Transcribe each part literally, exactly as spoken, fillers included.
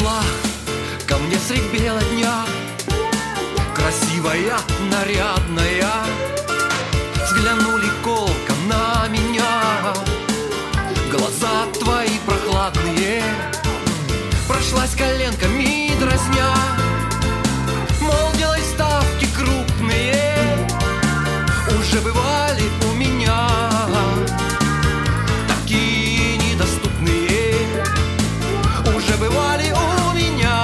пришла ко мне средь бела дня, красивая, нарядная, взглянули колко на меня. Глаза твои прохладные, прошлась коленками дразня, мол, делай ставки крупные, уже бывали у меня такие недоступные, уже бывали у меня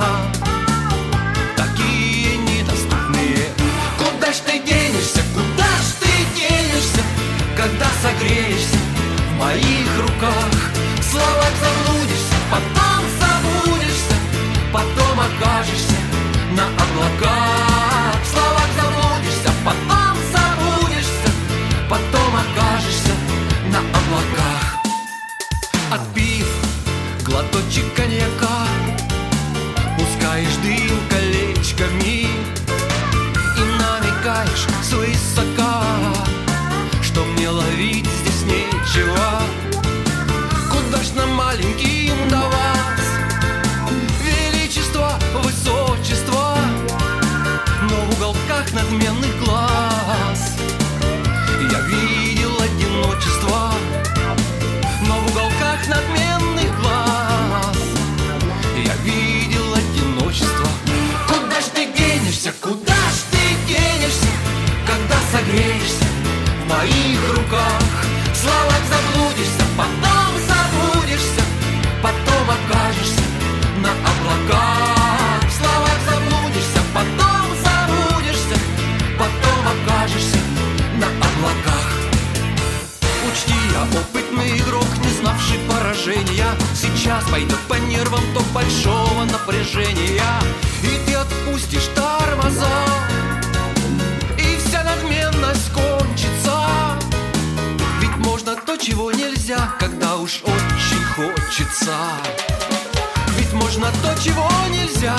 такие недоступные. Куда ж ты денешься, куда ж ты денешься, когда согреешься в моих руках? В словах заблудишься, потом забудешься, потом окажешься на облаках. В словах заблудишься, потом забудешься, потом окажешься на облаках. Отпив глоточек коньяка, пускаешь дым колечками и намекаешь свысока, что мне ловить здесь нечего. Куда ж нам маленьким до вас величество, высочество, но в уголках надменных глаз я видел одиночество, но в уголках надменных глаз я видел одиночество. Куда ж ты денешься, куда ж ты денешься, когда согреешься в моих руках? В словах заблудишься, потом забудешься, потом окажешься на облаках. В словах заблудишься, потом забудешься, потом окажешься на облаках. Учти, я опытный игрок, не знавший поражения. Сейчас пойдет по нервам ток большого напряжения, и ты отпустишь тормоза, и вся надменность кончится. Ведь можно то, чего нельзя, когда уж очень хочется. Ведь можно то, чего нельзя,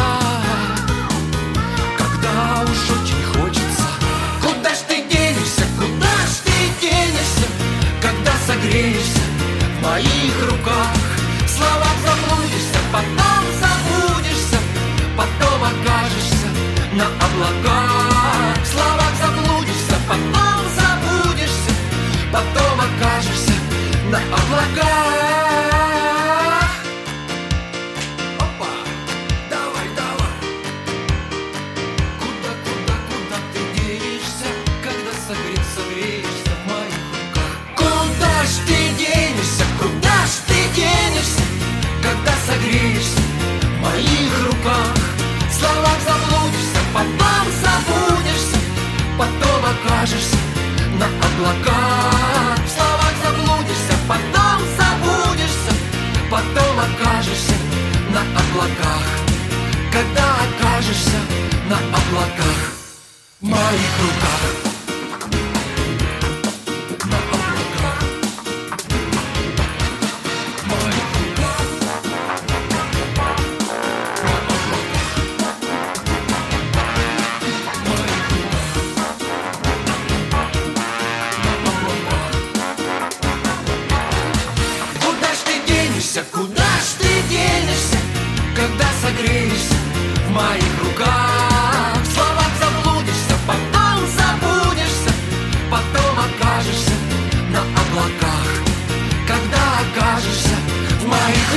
когда уж очень хочется. Куда ж ты денешься, куда ж ты денешься, когда согреешься в моих руках? В словах заблудишься, потом забудешься, потом окажешься на облаках. В словах заблудишься, потом забудешься, потом окажешься на облаках. Опа, давай, давай. Куда, куда, куда ты денешься, когда согре, согреешься в моих руках? Куда ж ты денешься, куда ж ты денешься, когда согреешься в моих руках? В словах заблудишься, потом забудешься, потом окажешься на облаках. В словах заблудишься, потом забудешься, потом окажешься на облаках. Когда окажешься на облаках в моих руках. На облаках в моих руках. На облаках в моих руках. Куда ж ты денешься, куда ж ты денешься, когда согреешься в моих руках? В словах заблудишься, потом забудешься, потом окажешься на облаках. Когда окажешься в моих